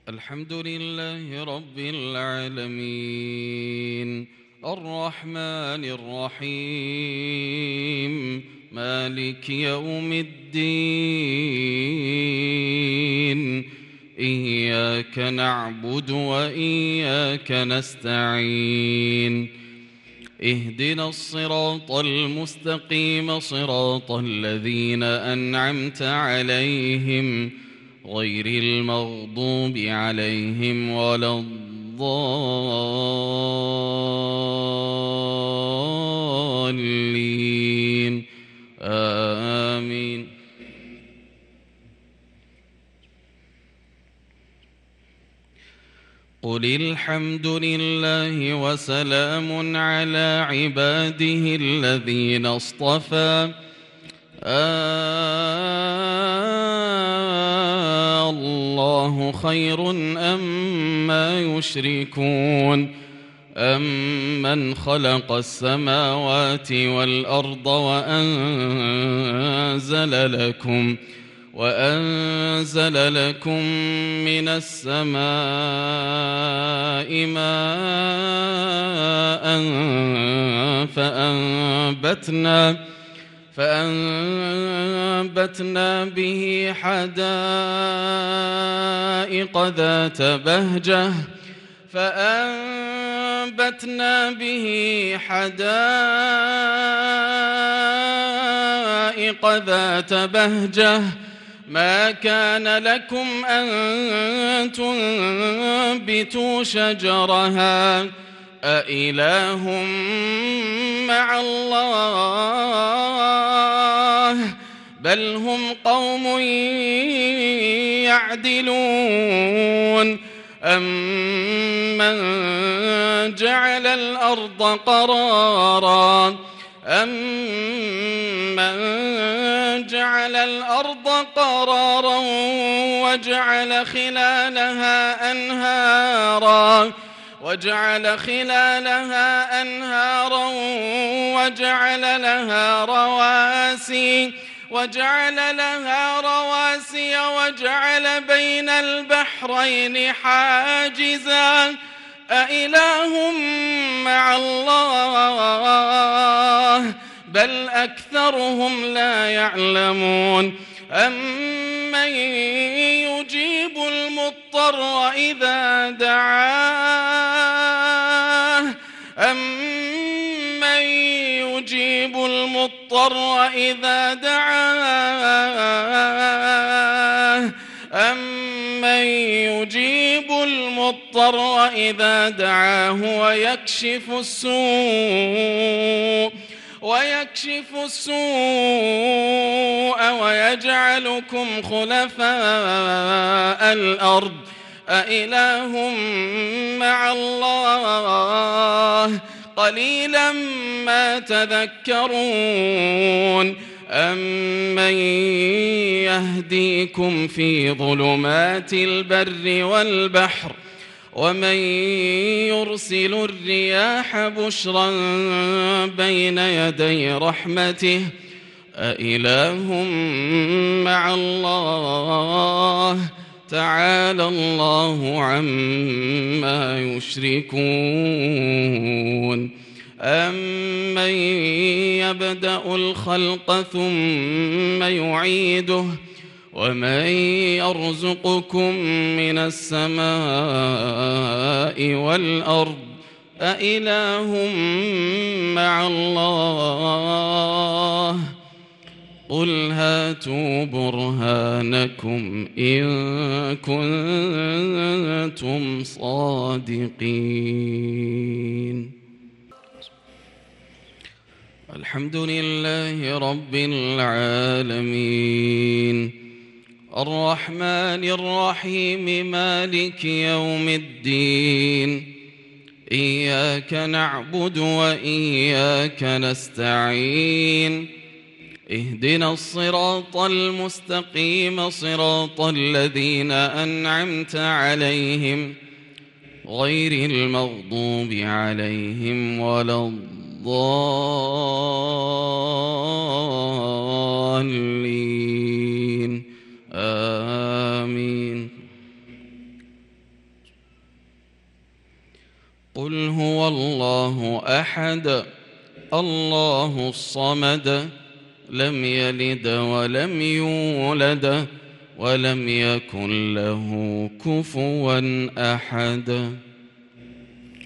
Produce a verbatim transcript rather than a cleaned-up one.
الحمد لله رب العالمين الرحمن الرحيم مالك يوم الدين إياك نعبد وإياك نستعين اهدنا الصراط المستقيم صراط الذين أنعمت عليهم غير المغضوب عليهم ولا الضالين آمين. قل الحمد لله وسلام على عباده الذين اصطفى آه الله خير أما يشركون أمن خلق السماوات والأرض وأنزل لكم وأنزل لكم من السماء ماء فأنبتنا فأنبتنا به حدائق ذات بهجة فأنبتنا به حدائق ذات بهجة ما كان لكم أن تنبتوا شجرها أإله مع الله بل هم قوم يعدلون أمن جعل الأرض قرارا أمن جعل الأرض قرارا وجعل خلالها أنهارا وجعل خلالها أنهارا وجعل لها رواسي وجعل لها رواسي وجعل بين البحرين حاجزا أإله مع الله بل أكثرهم لا يعلمون أمن يجيب المضطر إذا دعاه أمن يجيب المضطر إذا دعاه أمن يجيب المضطر إذا دعاه ويكشف السوء ويكشف السوء ويجعلكم خلفاء الأرض أإله مع الله قليلا ما تذكرون أمن يهديكم في ظلمات البر والبحر ومن يرسل الرياح بشرا بين يدي رحمته أإله مع الله تعالى الله عما يشركون أمن يبدأ الخلق ثم يعيده ومن يرزقكم من السماء والأرض أإله مع الله قل هاتوا برهانكم إن كنتم صادقين. الحمد لله رب العالمين الرحمن الرحيم مالك يوم الدين إياك نعبد وإياك نستعين اهدنا الصراط المستقيم صراط الذين أنعمت عليهم غير المغضوب عليهم ولا الضالين. الضالين. آمين. قل هو الله أحد الله الصمد لم يلد ولم يولد ولم يكن له كفوا أحد.